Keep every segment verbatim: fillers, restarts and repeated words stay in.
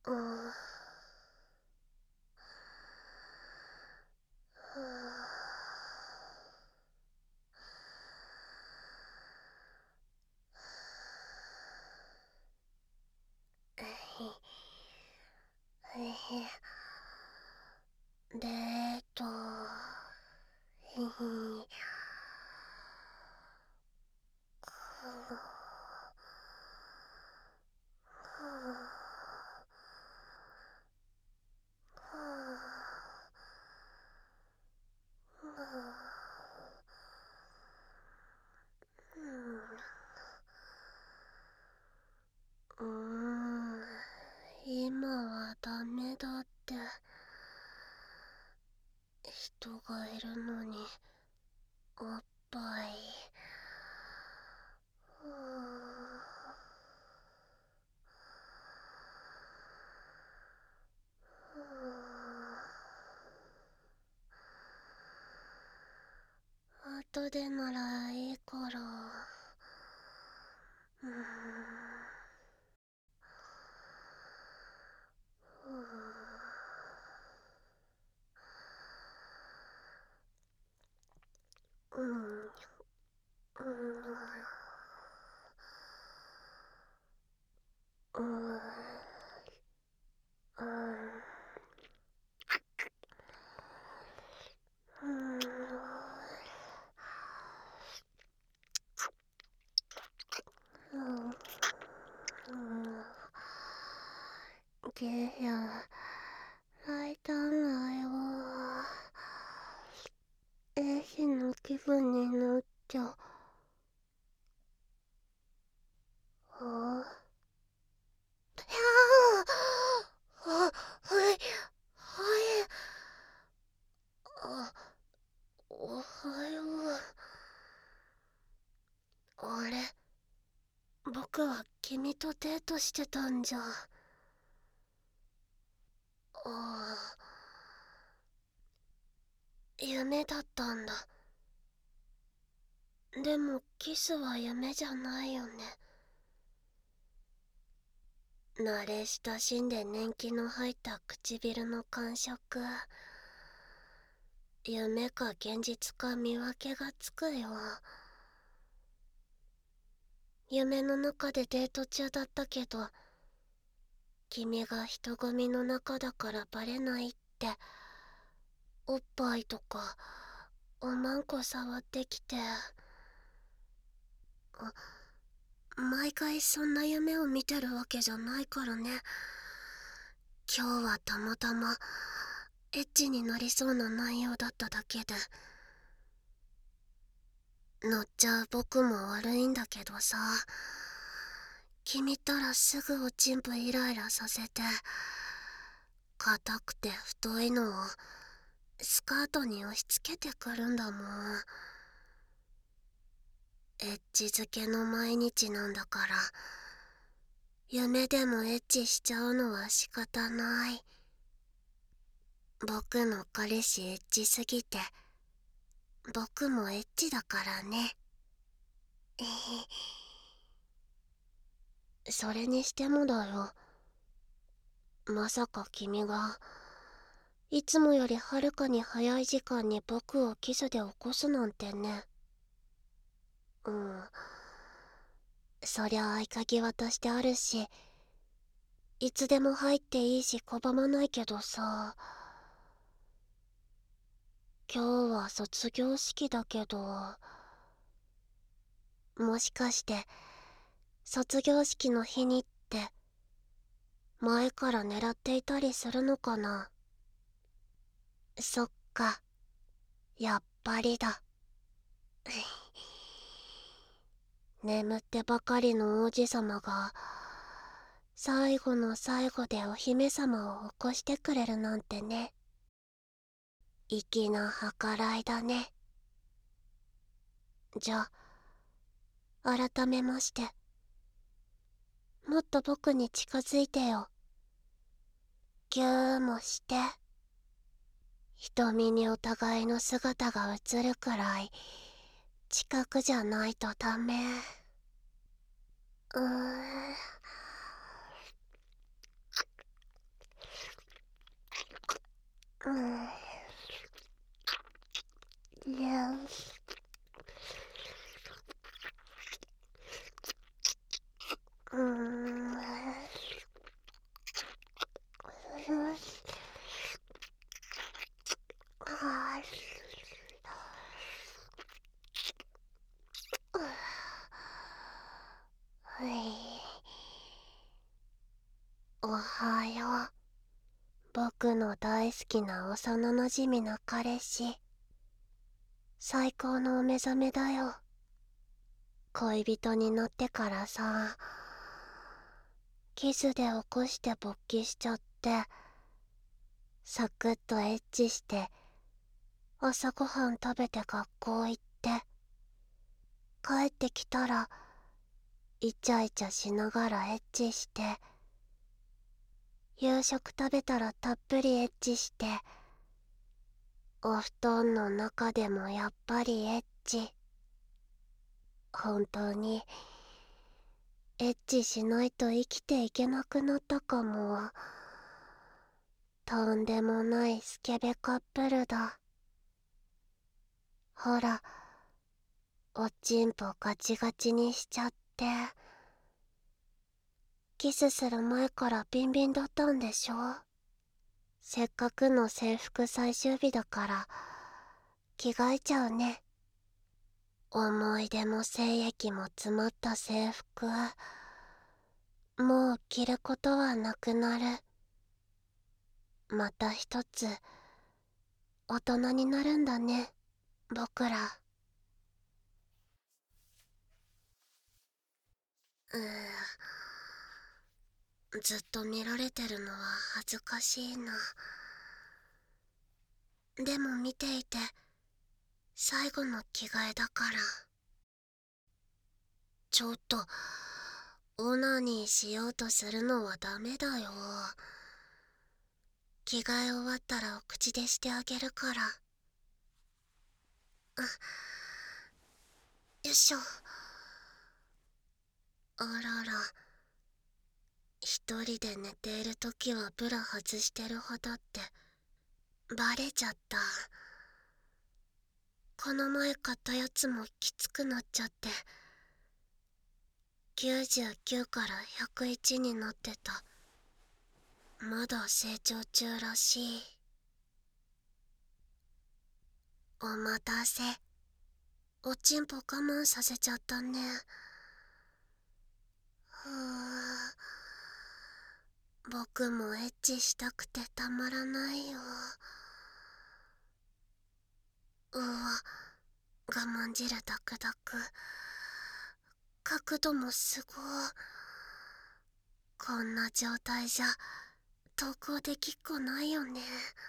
うん。デート。ひひ。うーん、今はダメだって。人がいるのにおっぱい。うーん。後でならいいから。うーん。うーん。うん。うん。うん。うん。うん。ゲヘア、泣いたんだよ。えひの気分になっちゃう。あいやーあ、はい、はい、あ、おはよう。あれ、僕は君とデートしてたんじゃ。ああ、夢だったんだ。でもキスは夢じゃないよね。慣れ親しんで年季の入った唇の感触。夢か現実か見分けがつくよ。夢の中でデート中だったけど、君が人混みの中だからバレないって、おっぱいとかおまんこ触ってきて。あ、毎回そんな夢を見てるわけじゃないからね。今日はたまたまエッチになりそうな内容だっただけで。乗っちゃう僕も悪いんだけどさ、君ったらすぐおちんぷイライラさせて、硬くて太いのをスカートに押し付けてくるんだもん。エッチ漬けの毎日なんだから、夢でもエッチしちゃうのは仕方ない。僕の彼氏エッチすぎて、僕もエッチだからね。それにしてもだよ。まさか君が、いつもよりはるかに早い時間に僕をキスで起こすなんてね。うん。そりゃ合鍵渡してあるし、いつでも入っていいし拒まないけどさ。今日は卒業式だけど、もしかして卒業式の日にって前から狙っていたりするのかな。そっか、やっぱりだ。眠ってばかりの王子様が最後の最後でお姫様を起こしてくれるなんてね。粋な計らいだね。じゃあ改めまして、もっと僕に近づいてよ。ぎゅーもして、瞳にお互いの姿が映るくらい近くじゃないとダメ。うーん。 うん。いや。うーん。あー、はい。おはよう。僕の大好きな幼なじみの彼氏。最高のお目覚めだよ。恋人になってからさ、キスで起こして勃起しちゃって、サクッとエッチして、朝ごはん食べて学校行って、帰ってきたら、イチャイチャしながらエッチして、夕食食べたらたっぷりエッチして、お布団の中でもやっぱりエッチ。本当に、エッチしないと生きていけなくなったかも。とんでもないスケベカップルだ。ほら、おちんぽガチガチにしちゃって。キスする前からビンビンだったんでしょ。せっかくの制服最終日だから着替えちゃうね。思い出も精液も詰まった制服、もう着ることはなくなる。また一つ大人になるんだね、僕ら。うーん、ずっと見られてるのは恥ずかしいな。でも見ていて最後の着替えだから。ちょっとオナニーしようとするのはダメだよ。着替え終わったらお口でしてあげるから。あ、よいしょ。あらら、一人で寝ているときはブラ外してるほどってバレちゃった。この前買ったやつもきつくなっちゃって、きゅうじゅうきゅうからひゃくいちになってた。まだ成長中らしい。お待たせ。おちんぽ我慢させちゃったね。ふぅ、僕もエッチしたくてたまらないよ。うわ、我慢汁ダクダク。角度もすごい。こんな状態じゃ投稿できっこないよね。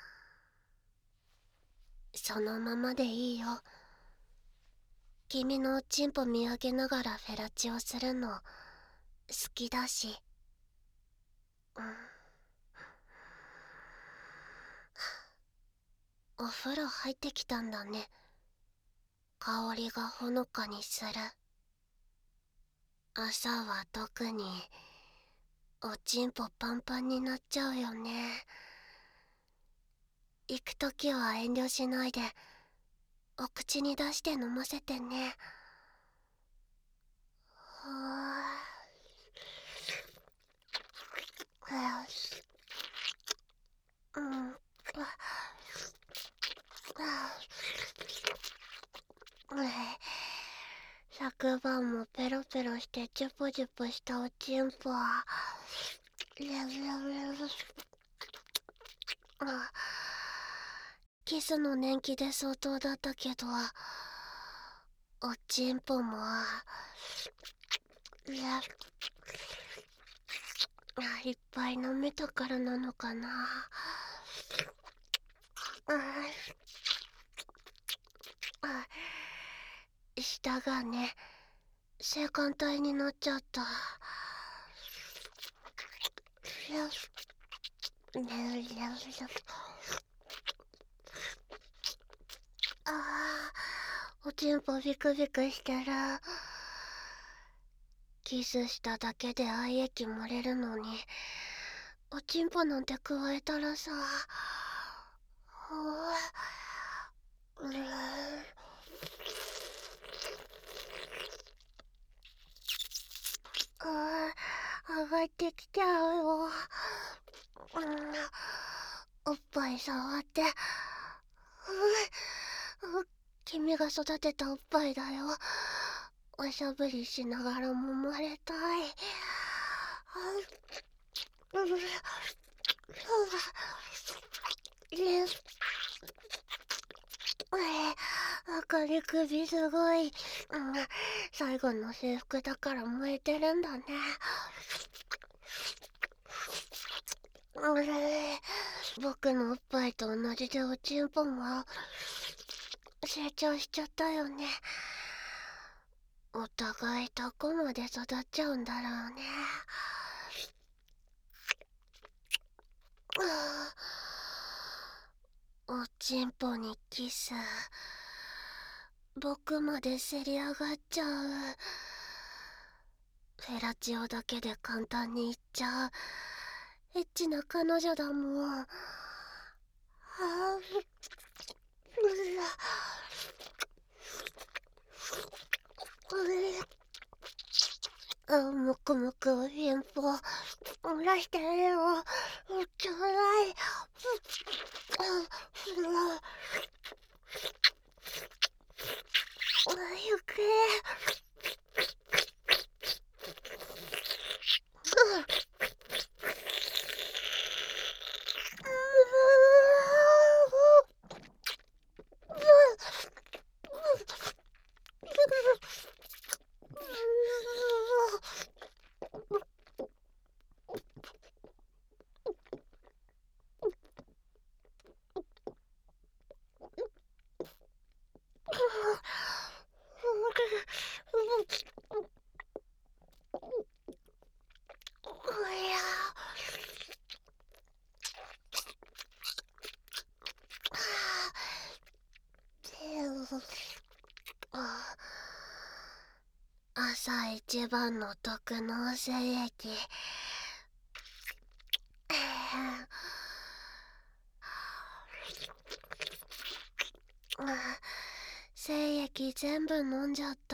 そのままでいいよ。君のおちんぽ見上げながらフェラチオするの好きだし。うん。お風呂入ってきたんだね。香りがほのかにする。朝は特におちんぽパンパンになっちゃうよね。行くときは遠慮しないでお口に出して飲ませてね。はあ、うん、昨晩もペロペロしてチュポチュポしたおちんぽはあ、キスの年季で相当だったけど、おちんぽもいっぱい飲めたからなのかな。あ、舌がね、性感帯になっちゃった。ああ、おちんぽビクビクしてる。キスしただけで愛液漏れるのに、おちんぽなんて加えたらさ、 うーん。あー、上がってきちゃうよ。うん、おっぱい触って。うん、君が育てたおっぱいだよ。おしゃぶりしながら揉まれたい。うん、うん、赤い首すごい、うん、最後の制服だから燃えてるんだね。うん、僕のおっぱいと同じでおちんぽも成長しちゃったよね。お互いどこまで育っちゃうんだろうね。おちんぽにキス、僕までせり上がっちゃう。フェラチオだけで簡単にいっちゃうエッチな彼女だもん。ああ、むくむく貧乏漏らしてるよ。ちょうだい。ゆく朝一番の特納精液。精液全部飲んじゃった。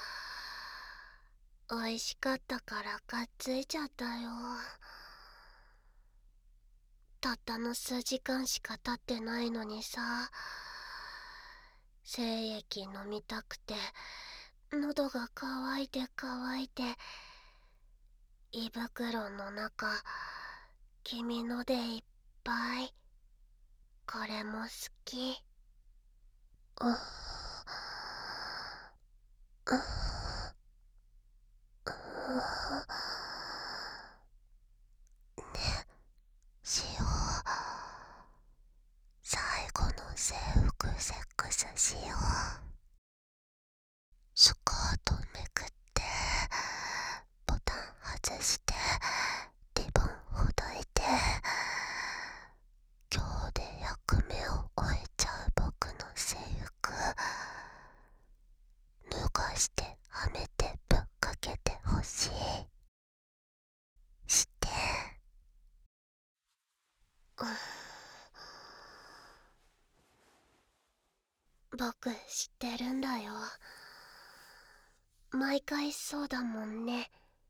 美味しかったからかっついちゃったよ。たったの数時間しか経ってないのにさ、精液飲みたくて喉が渇いて渇いて、胃袋の中君のでいっぱい。これも好き。うっうっね、しよう。最後の制服セックスしよう。スカートめくってボタン外してリボンほどいて、今日で役目を終えちゃう僕の制服脱がしてはめてぶっかけてほしい。して、うん、僕知ってるんだよ。毎回そうだもんね。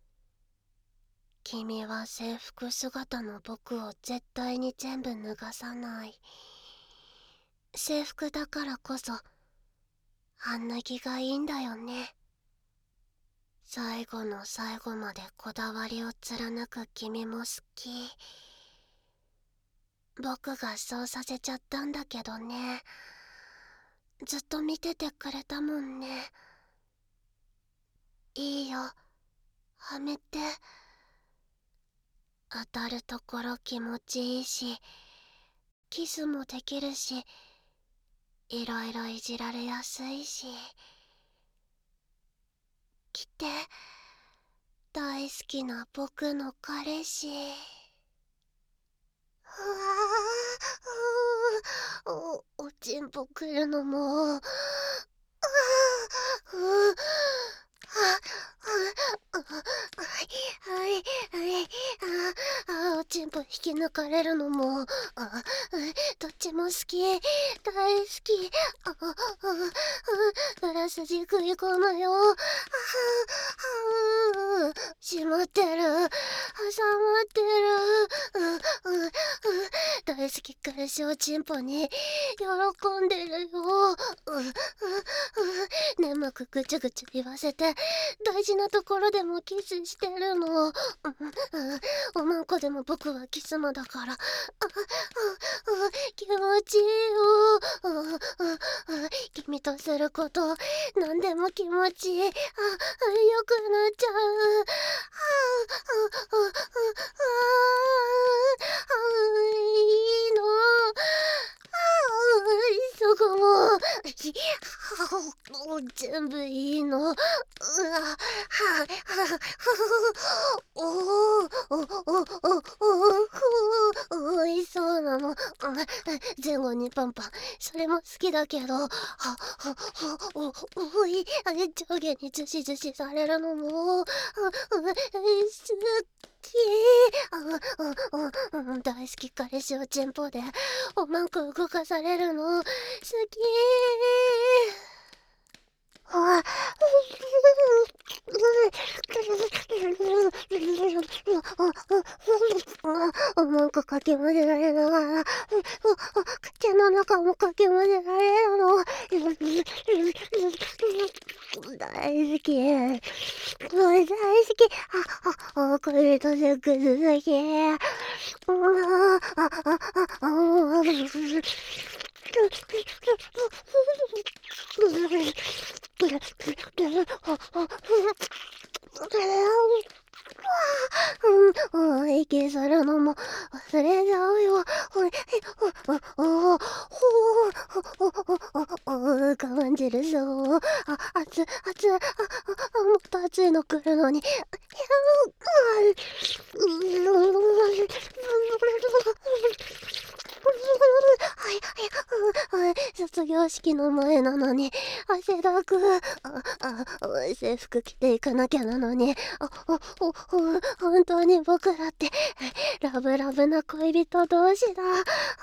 君は制服姿の僕を絶対に全部脱がさない。制服だからこそ半脱ぎがいいんだよね。最後の最後までこだわりを貫く君も好き。僕がそうさせちゃったんだけどね。ずっと見ててくれたもんね。いいよ、はめて。当たるところ気持ちいいし、キスもできるし、いろいろいじられやすいし。来て、大好きな僕の彼氏。うわー、お、おちんぽくるのも。あー、うー、あ、あ、はい、はい、はい、あ、あ、おちんぽ引き抜かれるのも、あ、どっちも好き、大好き。あ、あ、あ、裏筋食い込むよ。あ、あ、閉まってる、挟まってる。うんうん、大好き彼氏をチンポに喜んでるよ。うんうん、眠くぐちゅぐちゅ言わせて大事なところでもキスしてるの。うんうん、おまんこでも僕はキス魔だから。あああ、気持ちいいよ。うんうん、君とすること何でも気持ちいい。あ、よくなっちゃう。ああああああ、いいの。ああ、そこも全部いいの。うわ、ははおおおおおおおいそうなの。前後にパンパン、それも好きだけど、ははおおい、上下にずしずしされるのも好き。大好き彼氏をチンポでおまんこ動かされるの好き。あおまんこかき混ぜられながら口の中もかき混ぜられるの大好き。大好き。あ、あ、恋とセックス好き。ああ、あ、あ、うん、息するのも忘れちゃうよ。ほい、ほ、ほ、ほ、ほ、感じるそう。あ、熱、熱、あ、あ、もっと熱いの来るのに。はいはい、卒業式の前なのに汗だく。ああ、制服着ていかなきゃなのに。ああ、ほほ本当に僕らってラブラブな恋人同士だ。う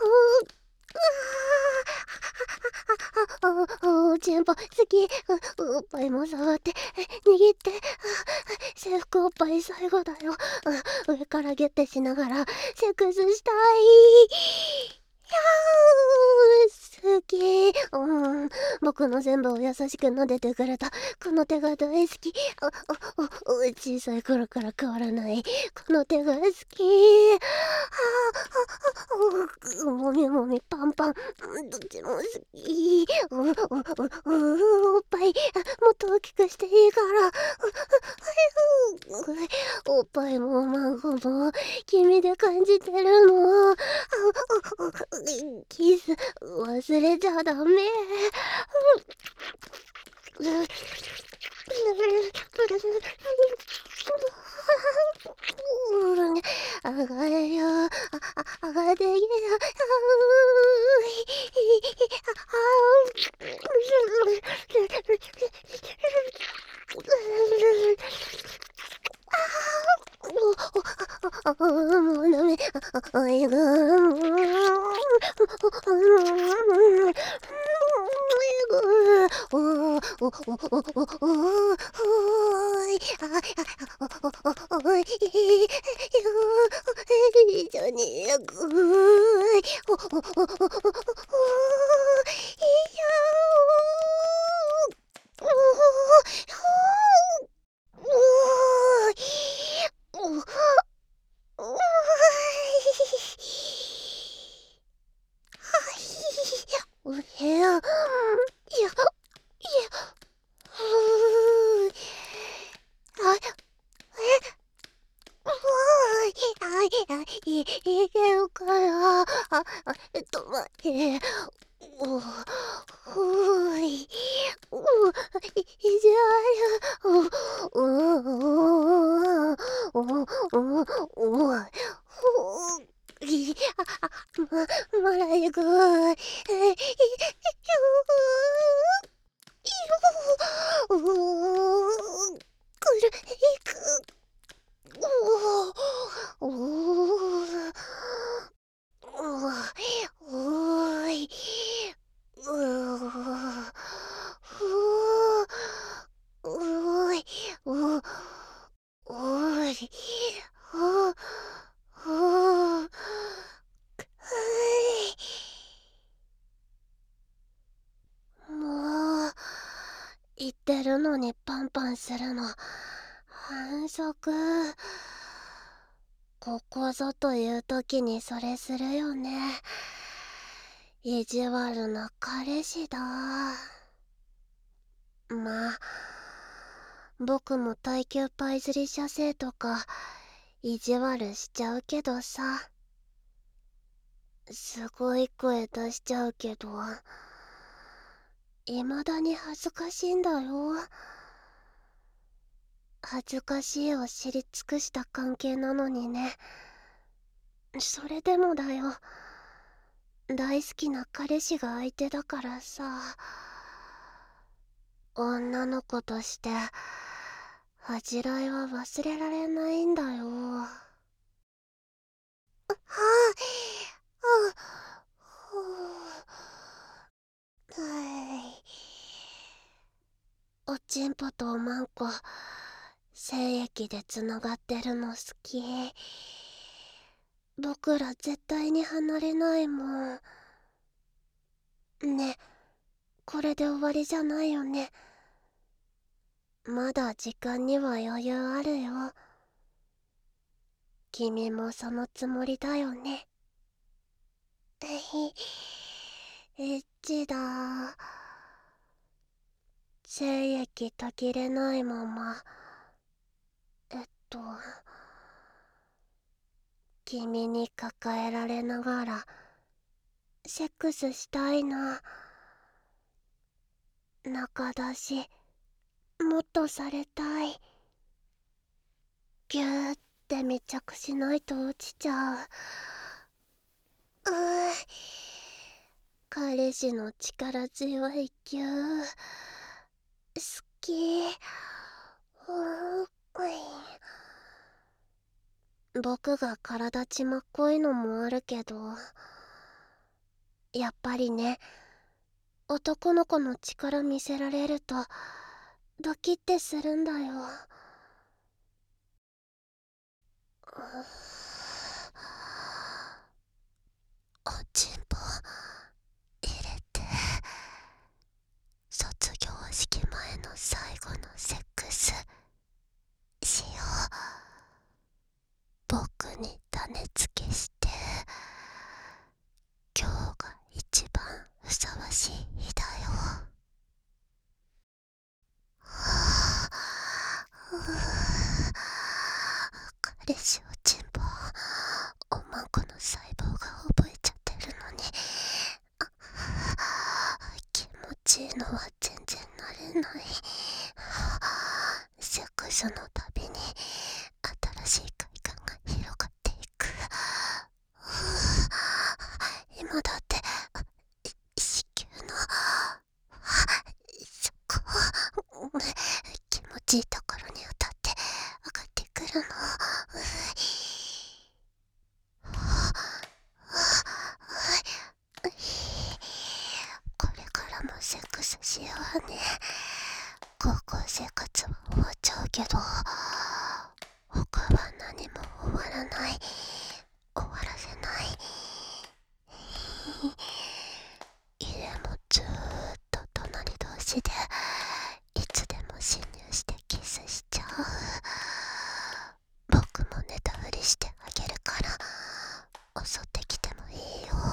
ああ、チンポ好き。おっぱいも触って握って。制服おっぱい最後だよ。上からギュッてしながらセックスしたい。やー好き。うん、僕の全部を優しく撫でてくれたこの手が大好き。あああ、小さい頃から変わらないこの手が好き。ああ、もみもみパンパン、どっちも好き。うううおっぱいもっと大きくしていいから。おっぱいも孫も君で感じてるの。キス忘れちゃダメ。あがれよ、あ、あ、あがれよ、あ、もうダメ。おいがおおおおおおい、あ、あ、おい、一緒によく、おおおおおいやおおおおお部屋、いや、いや、ふう、あ、え、あい、あ、い、いけるかな。あ、あ、えっと、待って。お、ふい、お、い、いじわる。お、お、お、お、お、お、い、あ、あ、ま、まだ行く。え、い、よ、お、くる、いく。おおおおてるのにパンパンするの反則。ここぞという時にそれするよね。意地悪な彼氏だ。まあ僕も耐久パイズリ射精とか意地悪しちゃうけどさ。すごい声出しちゃうけど未だに恥ずかしいんだよ。恥ずかしいを知り尽くした関係なのにね。それでもだよ。大好きな彼氏が相手だからさ。女の子として恥じらいは忘れられないんだよ。はあ、あ、はい。おちんぽとおまんこ精液でつながってるの好き。僕ら絶対に離れないもんね。これで終わりじゃないよね。まだ時間には余裕あるよ。君もそのつもりだよね。エッチだ。精液途切れないままえっと君に抱えられながらセックスしたいな。中出しもっとされたい。ギューって密着しないと落ちちゃう。うー彼氏の力強いギュー好き。うー僕が体ちまっこいのもあるけどやっぱりね、男の子の力見せられるとドキッてするんだよ。おちんぽ入れて、卒業式前の最後のセックスしよう。僕に種付けして今日が一番ふさわしい日だよ。はぁ彼氏おちんぽおまんこの細胞が覚えちゃってるのに気持ちいいのは全然慣れない。セックスのたびに新しい快感が広がっていく。今だって子宮のそこ気持ちいいところに当たって上がってくるの。これからもセックスしようね。高校生活は終わっちゃうけど他は何も終わらない。終わらせない。家もずーっと隣同士でいつでも侵入してキスしちゃう。僕も寝たふりしてあげるから襲ってきてもいいよ。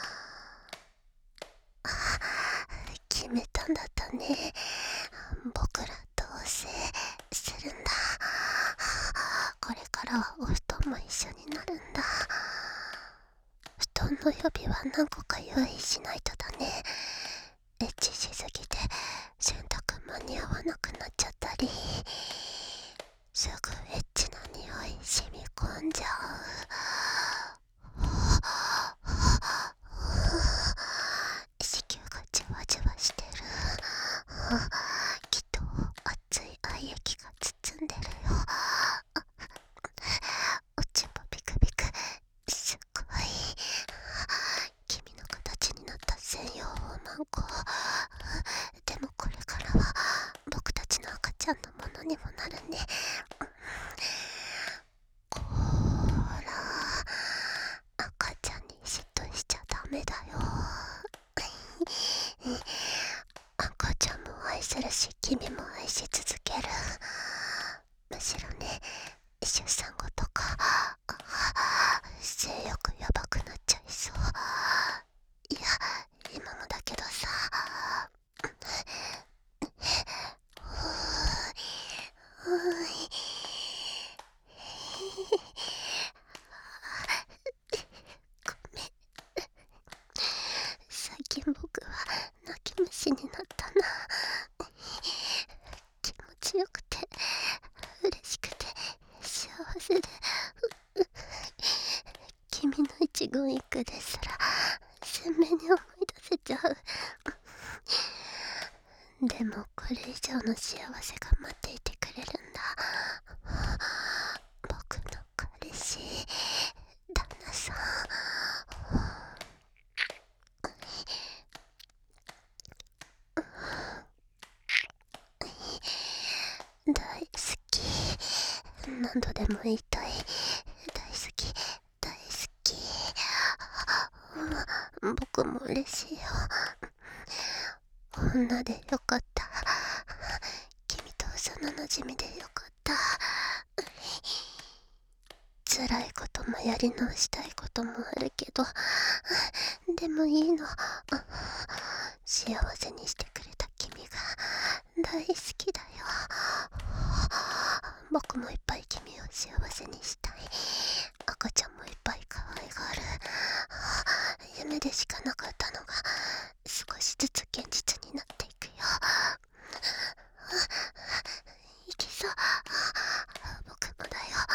決めたんだったね。僕ら同棲するんだ。これからはお布団も一緒になるんだ。布団の予備は何個か用意しないとだね。エッチしすぎて洗濯間に合わなくなっちゃったりすぐエッチな匂い染み込んじゃう。子宮がじわじわしてる。きっと熱い愛液が包んでるよ。おちんぽビクビクすごい。君の形になった専用おまんこ。でもこれからは僕たちの赤ちゃんのものにもなるね。こくですら鮮明に思い出せちゃう。でもこれ以上の幸せが待っていてくれるんだ。僕の彼氏、旦那さん。大好き。何度でも言いたい。大好き、大好き。僕も嬉しいよ。女でよかった。君と幼なじみでよかった。辛いこともやり直したいこともあるけど、でもいいの。幸せにしてくれた君が大好きだよ。僕もいっぱい君を幸せにしたい。赤ちゃんもいっぱい可愛がる。夢でしかなかったのが少しずつ現実になっていくよ。いけそう。僕もだよ。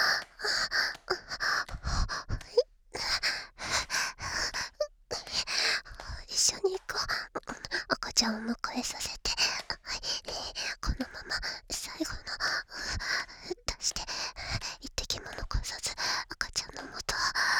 一緒に行こう。赤ちゃんを迎えさせて、このまま最後の出して一滴も残さず赤ちゃんのもと。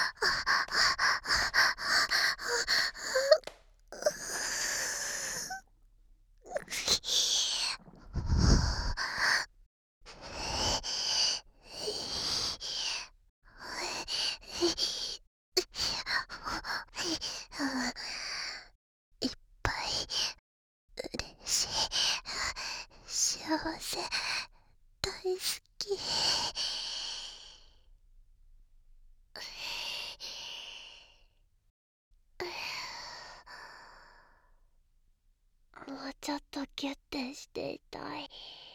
いっぱい嬉しい、幸せ、大好き。もうちょっとキュッてしていたい。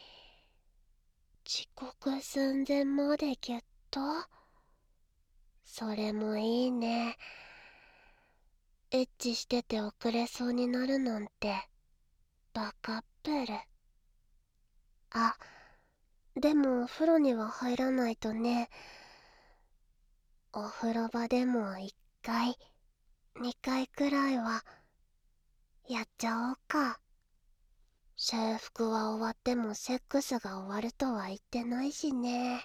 遅刻寸前までギュッと。それもいいね。エッチしてて遅れそうになるなんてバカップル。あ、でもお風呂には入らないとね。お風呂場でもいっかいにかいくらいはやっちゃおうか。制服は終わってもセックスが終わるとは言ってないしね。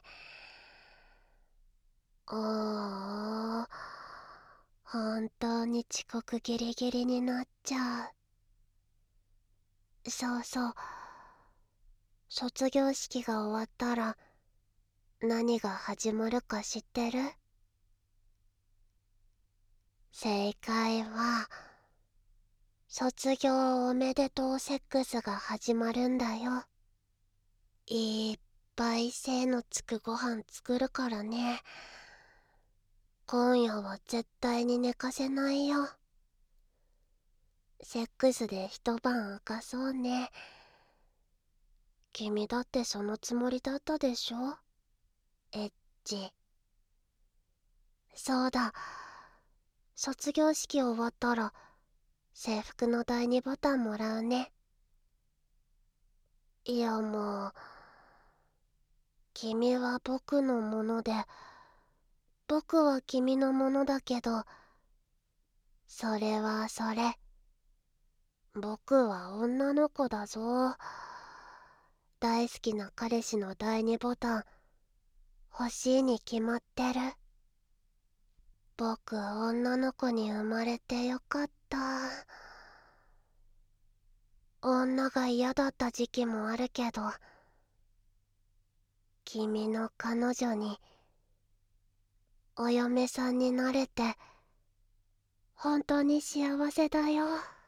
ああ、本当に遅刻ギリギリになっちゃう。そうそう、卒業式が終わったら何が始まるか知ってる？正解は卒業おめでとうセックスが始まるんだよ。いっぱい精のつくご飯作るからね。今夜は絶対に寝かせないよ。セックスで一晩明かそうね。君だってそのつもりだったでしょ？エッチ。そうだ、卒業式終わったら制服の第二ボタンもらうね。いやもう、君は僕のもので僕は君のものだけど、それはそれ、僕は女の子だぞ。大好きな彼氏の第二ボタン欲しいに決まってる。僕女の子に生まれてよかった。女が嫌だった時期もあるけど、君の彼女にお嫁さんになれて本当に幸せだよ。